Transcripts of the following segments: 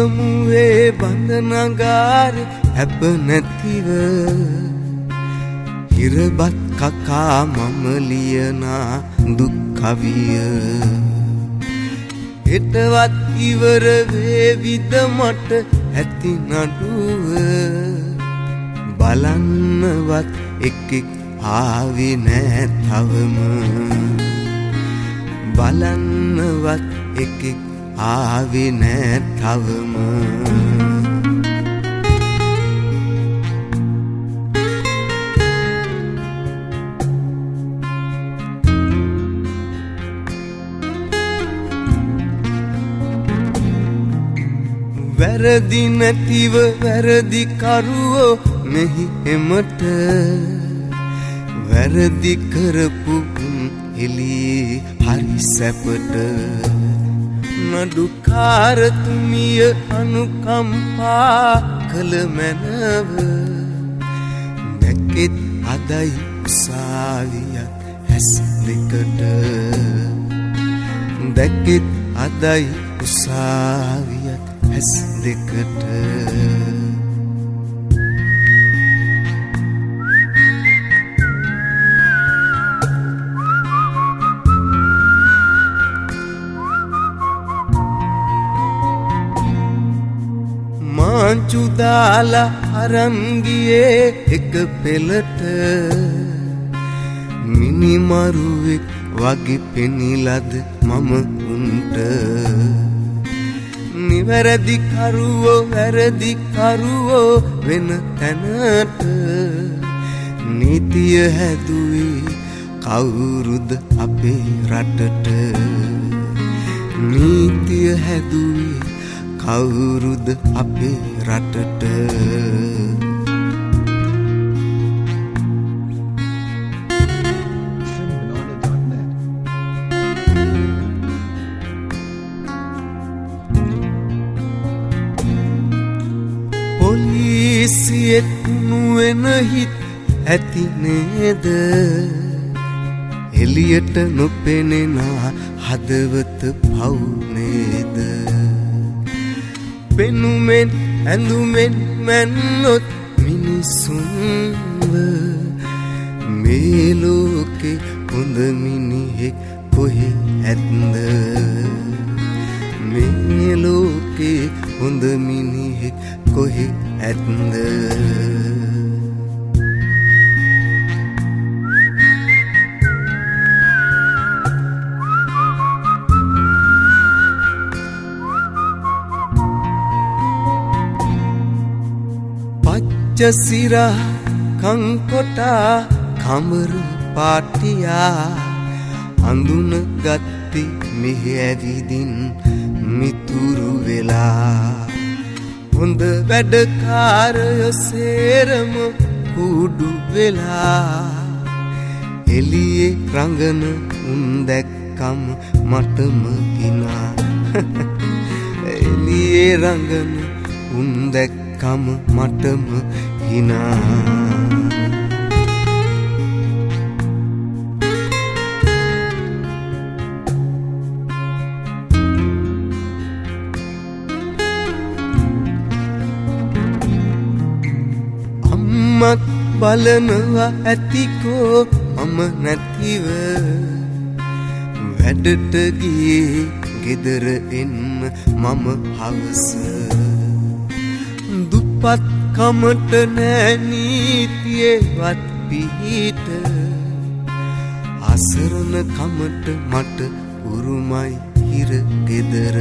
හිතමුවේ බඳනගාරෙ හැප නැතිව හිරබත් කකා මම ලියනා දුක් කවිය හෙටවත් ඉවර වේවිද මට ඇති නඩුව බලන්නවත් එකෙක් ආවේ නෑ තවම බලන්නවත් එකෙක් ආවේ නෑ තවම වැරදි නැතිව වැරදි කරුවෝ මෙහි එමට වැරදි කරපු එළියේ හරි සැපට නඩුකාරතුමිය අනුකම්පා කළ මැනව දැක්කෙත් අදයි උසාවියක් ඇස් දෙකට දැක්කෙත් අදයි උසාවියක් ඇස් දෙකට මාංචු දාලා අරන් ගියේ එක පෙළට මිනිමරුවෙක් වගේ පෙනිලද මම උන්ට නිවැරදි කරුවෝ වැරදි කරුවෝ වෙන තැනට නීතිය හැදුවේ කවුරුද අපේ රටට නීතිය හැදුවේ කවුරුද අපේ රටට පොලිසියෙත් නුවෙන හිත් ඇති නේද එළියට නොපෙනෙන හදවත පව් නේද පෙනුමෙන් ඇඳුමෙන් මැන්නොත් මිනිසුන්ව මේ ලෝකේ හොඳ මිනිහෙක් කොහෙ ඇත්ද මේ ලෝකේ හොඳ මිනිහෙක් කොහෙ ඇත්ද පච්චසිරා කංකොටා කමරු පාටියා අඳුන ගත්ති මෙහි ඇවිදින් මිතුරු වෙලා හොඳ වැඩකාරයෝ සේරම කුඩු වෙලා එළියේ රඟන උන් දැක්කම මටම හිනා එළියේ රඟන උන් දැක්කම මටම හිනා මත් බලනවා ඇතිකෝ මම නැතිව වැඩට ගියේ ගෙදර එන්න මම හවස දුප්පත් කමට නෑ නීතියේවත් පිහිට අසරණ කමට මට උරුමයි හිර ගෙදර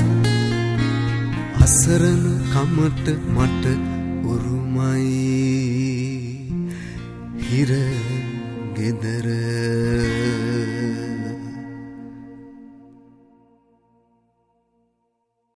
අසරණ කමට මට උරුමයි හිර ගෙදර